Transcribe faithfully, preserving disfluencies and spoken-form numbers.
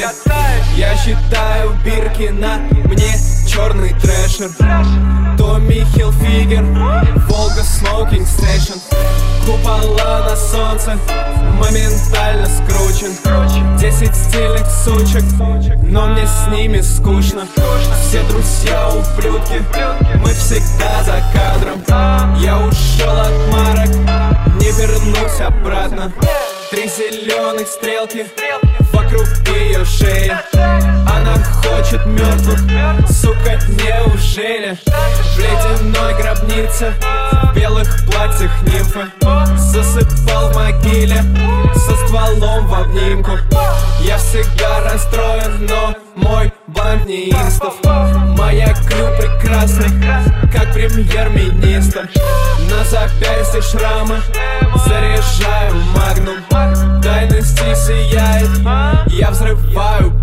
Я считаю Биркина, мне черный трэшер. Томми Хилфигер, Волга Смоукинг Стейшн. Купола на солнце, моментально скручен. Десять стильных сучек, но мне с ними скучно. Все друзья ублюдки, мы всегда за кадром. Я ушел от марок, не вернусь обратно. Три зеленых стрелки вокруг ее шеи. Она хочет мертвых, сука, неужели? В ледяной гробнице, в белых платьях нимфы. Засыпал в могиле, со стволом в обнимку. Я всегда расстроен, но мой банк не инстов. Моя крю прекрасна, как премьер-министр. На запястье шрамы, заряжаю магнум. Тайности сияет, я взрываю